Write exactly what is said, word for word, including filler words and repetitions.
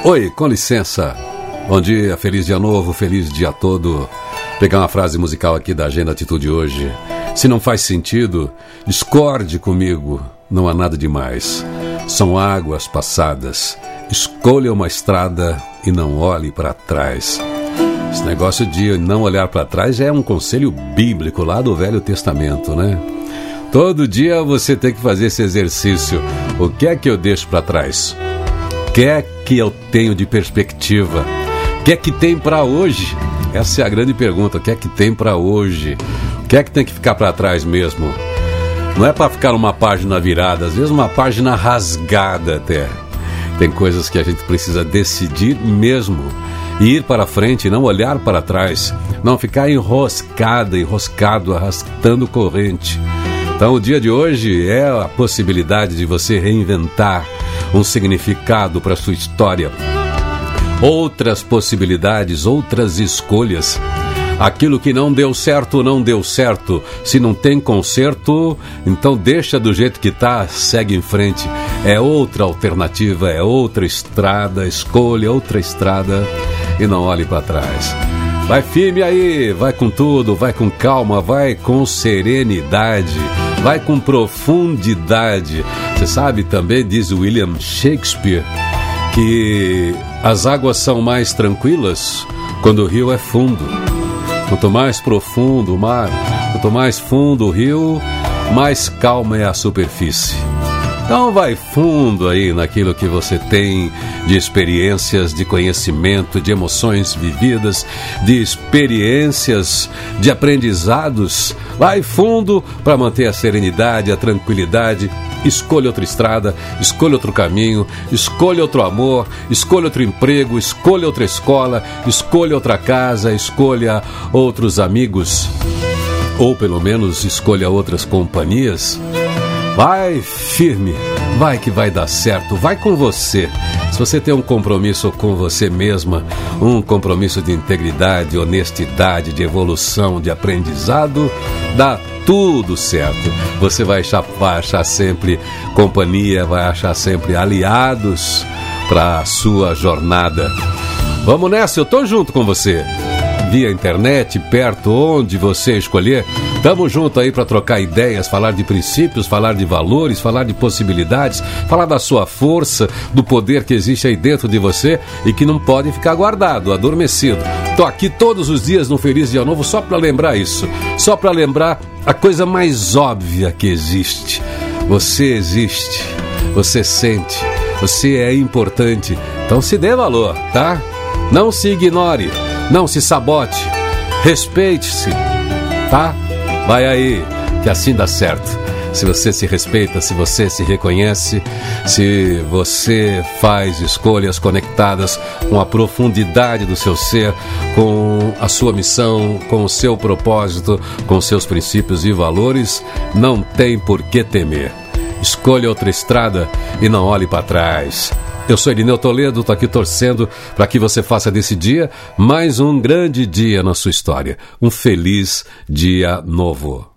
Oi, com licença. Bom dia, feliz dia novo, feliz dia todo. Pegar uma frase musical aqui da Agenda Atitude hoje. Se não faz sentido, discorde comigo, não há nada demais. São águas passadas. Escolha uma estrada e não olhe para trás. Esse negócio de não olhar para trás já é um conselho bíblico lá do Velho Testamento, né? Todo dia você tem que fazer esse exercício. O que é que eu deixo para trás? O que é que eu tenho de perspectiva? O que é que tem para hoje? Essa é a grande pergunta. O que é que tem para hoje? O que é que tem que ficar para trás mesmo? Não é para ficar uma página virada, às vezes uma página rasgada até. Tem coisas que a gente precisa decidir mesmo. E ir para frente, não olhar para trás. Não ficar enroscada, enroscado, arrastando corrente. Então o dia de hoje é a possibilidade de você reinventar um significado para a sua história. Outras possibilidades, outras escolhas. Aquilo que não deu certo, não deu certo. Se não tem conserto, então deixa do jeito que está, segue em frente. É outra alternativa, é outra estrada, escolha outra estrada e não olhe para trás. Vai firme aí, vai com tudo, vai com calma, vai com serenidade, vai com profundidade. Você sabe também, diz William Shakespeare, que as águas são mais tranquilas quando o rio é fundo. Quanto mais profundo o mar, quanto mais fundo o rio, mais calma é a superfície. Então vai fundo aí naquilo que você tem de experiências, de conhecimento, de emoções vividas, de experiências, de aprendizados. Vai fundo para manter a serenidade, a tranquilidade. Escolha outra estrada, escolha outro caminho, escolha outro amor, escolha outro emprego, escolha outra escola, escolha outra casa, escolha outros amigos, ou pelo menos escolha outras companhias. Vai firme, vai que vai dar certo, vai com você. Se você tem um compromisso com você mesma, um compromisso de integridade, honestidade, de evolução, de aprendizado, dá tudo certo. Você vai achar, vai achar sempre companhia, vai achar sempre aliados para a sua jornada. Vamos nessa, eu tô junto com você. Via internet, perto, onde você escolher. Tamo junto aí para trocar ideias, falar de princípios, falar de valores, falar de possibilidades, falar da sua força, do poder que existe aí dentro de você e que não pode ficar guardado, adormecido. Tô aqui todos os dias no Feliz Dia Novo só para lembrar isso, só para lembrar a coisa mais óbvia que existe. Você existe, você sente, você é importante, então se dê valor, tá? Não se ignore, não se sabote, respeite-se, tá? Vai aí, que assim dá certo. Se você se respeita, se você se reconhece, se você faz escolhas conectadas com a profundidade do seu ser, com a sua missão, com o seu propósito, com seus princípios e valores, não tem por que temer. Escolha outra estrada e não olhe para trás. Eu sou Irineu Toledo, estou aqui torcendo para que você faça desse dia mais um grande dia na sua história. Um feliz dia novo.